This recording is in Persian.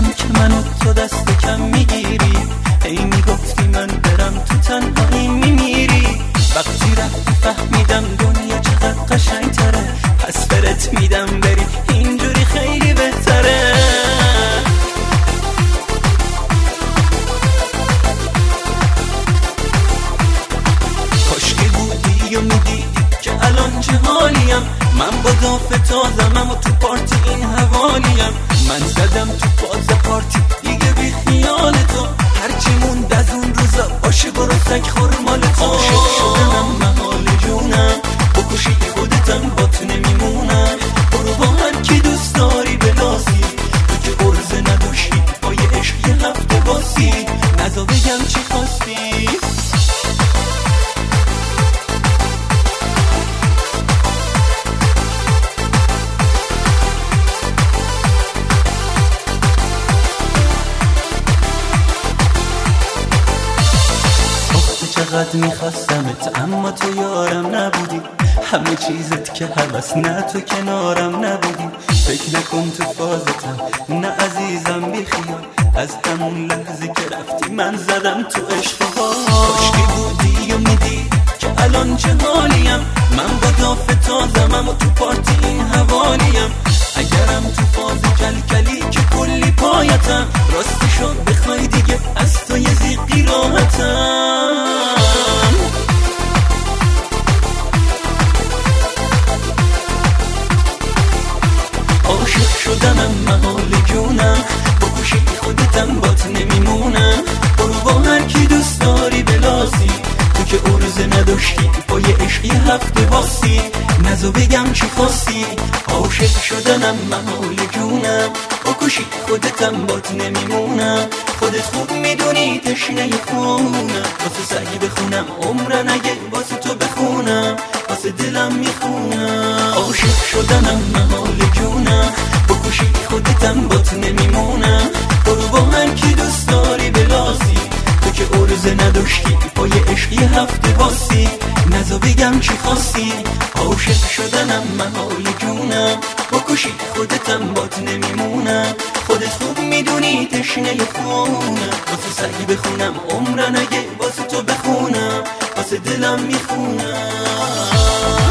که منو تو دست کم میگیری، هی میگفتی من برم تو تنهایی میمیری. وقتی رفتی فهمیدم دنیا چقدر قشنگ تره، پس برت میدم بری اینجوری خیلی بهتره. کاشکی بودی و میدیدی که الان چه حالیم، من با داف تازمم و تو پارتی این حوالیم. من زدم تو فاز پارتی دیگه بی خیال تو، هرچی موند از اون روزا باشه برو سگ خور مال تو. عاشق شدنم محال جونم، بکشی خودتم بات نمیمونم. برو با هر کی دوست داری بلاسی، تو که عرضه نداشتی با یه عشق یه هفته باسی. نزا بگم چی خواستی. چقدر میخواستمت اما تو یارم نبودی، همه چیزت که هوس نه تو کنارم نبودی. فکر نکن تو فازتم نه عزیزم بیخیال، از همون لحظه که رفتی من زدم تو عشق. کاشکی بودی و میدی که الان چه حالیم، من با داف تازمم و تو پارتی این حوالیم. اگرم تو فاز کلکلی که کلی پایتم، راستی شد بخوای دیگه از تو یه زیقی راحتم. عاشق شدنم محال جونم، بکشی خودتم بات نمیمونم. برو با هر کی دوست داری بلاسی، تو که عرضه نداشتی با یه عشق یه هفته باسی. نزا بگم چی خواستی. عاشق شدنم محال جونم، بکشی خودتم بات نمیمونم. خودت خوب میدونی تشنه خونم، واسه سعی بخونم عمرن اگه واسه تو بخونم، واسه دلم میخونم. عاشق شدنم محال جونم، بکشی خودتم بات نمیمونم. برو با هر کی دوست داری بلاسی، تو که عرضه نداشتی با یه عشق یه هفته باسی. نزا بگم چی خواستی. عاشق شدنم محال جونم، بکشی خودتم بات نمیمونم. خودت خوب میدونی تشنه خونم، واسه سعی بخونم عمرن اگه واسه تو بخونم، واسه دلم میخونم.